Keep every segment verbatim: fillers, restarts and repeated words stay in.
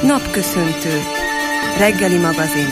Napköszöntő. Reggeli magazin.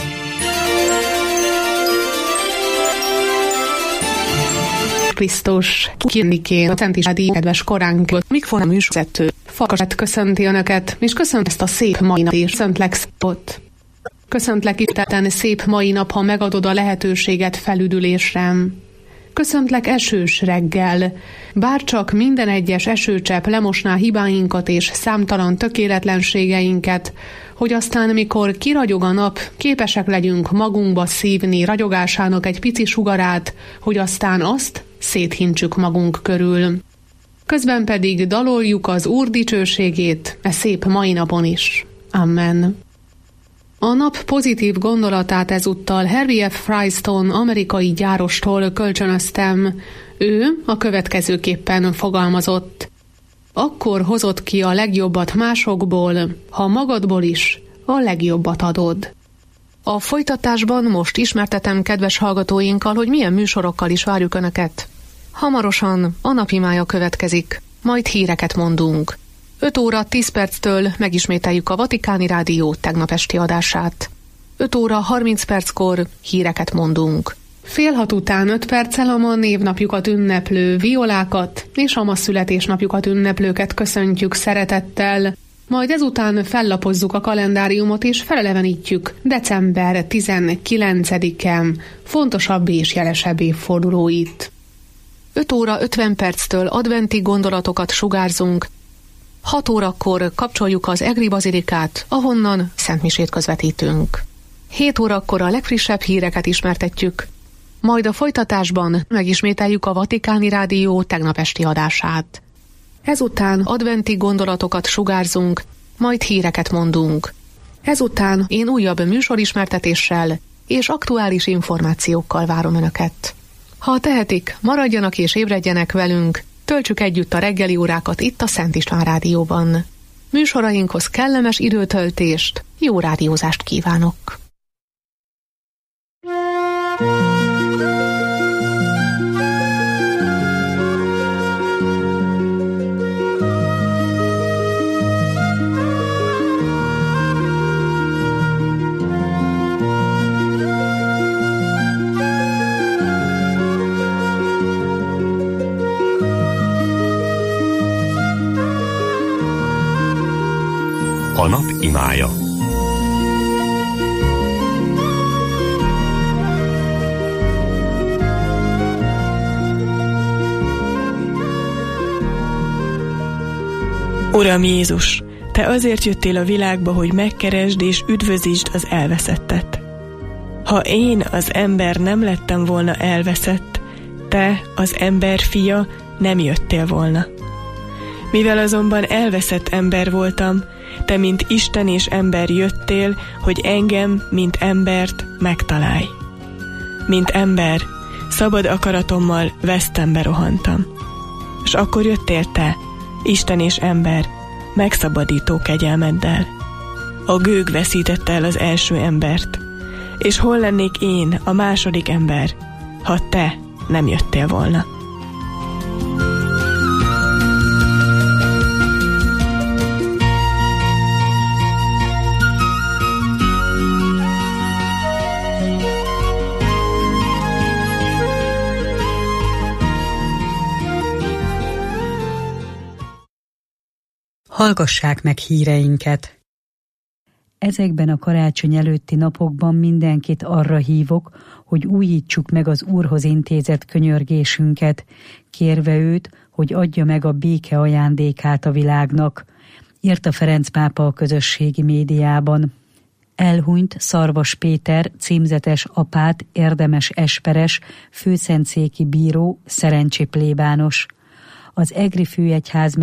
Krisztus Kirnikén, a Szentisádi kedves koránk, Mikfona műsorvezető Farkasát köszönti Önöket, és köszönt ezt a szép mai nap, és köszöntlek szépot. Köszöntlek ismételten szép mai nap, ha megadod a lehetőséget felüdülésre. Köszöntlek esős reggel, bárcsak minden egyes esőcsepp lemosná hibáinkat és számtalan tökéletlenségeinket, hogy aztán, mikor kiragyog a nap, képesek legyünk magunkba szívni ragyogásának egy pici sugarát, hogy aztán azt széthintsük magunk körül. Közben pedig daloljuk az Úr dicsőségét e szép mai napon is. Amen. A nap pozitív gondolatát ezúttal Harry F. Fryston amerikai gyárostól kölcsönöztem. Ő a következőképpen fogalmazott. Akkor hozott ki a legjobbat másokból, ha magadból is a legjobbat adod. A folytatásban most ismertetem kedves hallgatóinkkal, hogy milyen műsorokkal is várjuk Önöket. Hamarosan a napimája következik, majd híreket mondunk. öt óra tíz perctől megismételjük a Vatikáni Rádió tegnap esti adását. öt óra harminc perckor híreket mondunk. Fél hat után öt perccel a ma névnapjukat ünneplő violákat és a ma születésnapjukat ünneplőket köszöntjük szeretettel, majd ezután fellapozzuk a kalendáriumot és felelevenítjük december tizenkilencedike fontosabb és jelesebb évfordulóit. öt óra ötven perctől adventi gondolatokat sugárzunk, hat órakor kapcsoljuk az Egri Bazilikát, ahonnan szentmisét közvetítünk. hét órakor a legfrissebb híreket ismertetjük, majd a folytatásban megismételjük a Vatikáni Rádió tegnap esti adását. Ezután adventi gondolatokat sugárzunk, majd híreket mondunk. Ezután én újabb műsorismertetéssel és aktuális információkkal várom Önöket. Ha tehetik, maradjanak és ébredjenek velünk, töltsük együtt a reggeli órákat itt a Szent István Rádióban. Műsorainkhoz kellemes időtöltést, jó rádiózást kívánok! A nap imája. Uram Jézus, Te azért jöttél a világba, hogy megkeresd és üdvözítsd az elveszettet. Ha én, az ember nem lettem volna elveszett, Te, az ember fia, nem jöttél volna. Mivel azonban elveszett ember voltam, Te, mint Isten és ember jöttél, hogy engem, mint embert megtalálj. Mint ember, szabad akaratommal vesztembe rohantam. És akkor jöttél Te, Isten és ember, megszabadító kegyelmeddel. A gőg veszítette el az első embert, és hol lennék én, a második ember, ha Te nem jöttél volna? Hallgassák meg híreinket! Ezekben a karácsony előtti napokban mindenkit arra hívok, hogy újítsuk meg az Úrhoz intézett könyörgésünket, kérve őt, hogy adja meg a béke ajándékát a világnak, írta Ferenc pápa a közösségi médiában. Elhunyt Szarvas Péter címzetes apát, érdemes esperes, főszentszéki bíró, szerencsi plébános. Az egri főegyház